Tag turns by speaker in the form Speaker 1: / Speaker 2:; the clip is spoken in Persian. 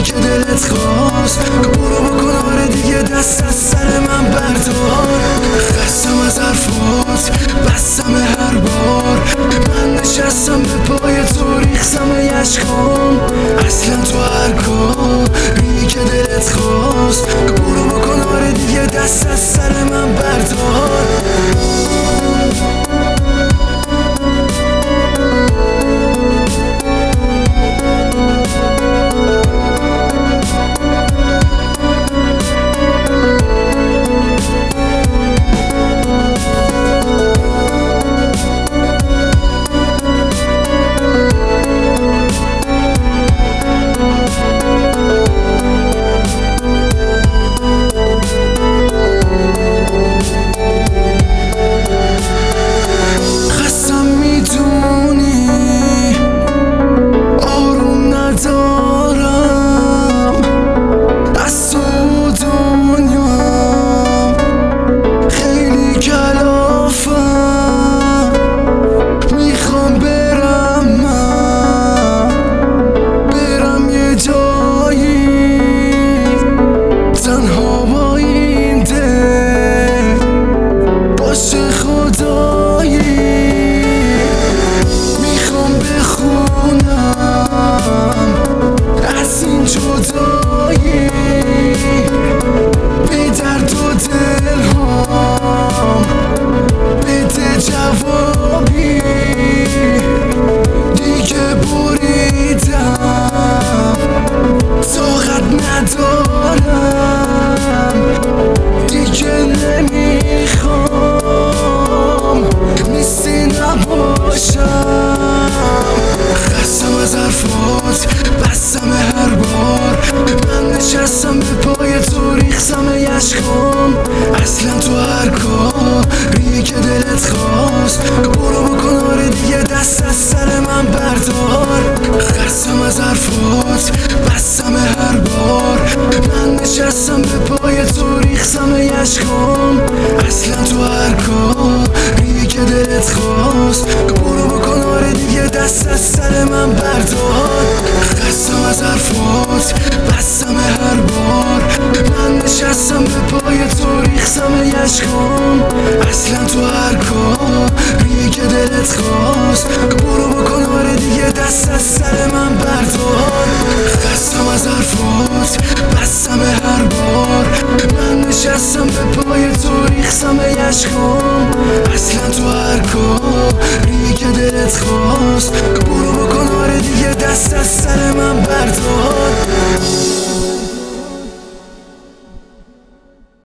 Speaker 1: که دلت خواست برو بکن آره دیگه دست از سر من بردار. خستم از حرفات بستم هر بار، من نشستم به پای تو ریختم اشکام. اصلا تو هر کاری که دلت خواست برو بکن آره دیگه دست از سر من بردار. بستم هر بار، من نشستم به پای تو ریختم اشکام. اصلا تو هر کاری که دلت خواست برو بکن آره دیگه دست از سر من بردار. خستم از حرفات بستم هر بار، من نشستم به پای تو ریختم اشکام. اصلا تو هر کاری که دلت خواست برو بکن آره دیگه دست از سر من بردار. خستم از حرفات بستم هر بار، من نشستم به پای تو ریختم اشکام. اصلا تو هر کاری که دلت خواست برو بکن آره دیگه دست از سر من بردار. خستم از حرفات بستم هر بار، من نشستم به پای تو ریختم اشکام. اصلا تو هر کاری که دلت خواست برو بکن آره دیگه دست از سر من بردار.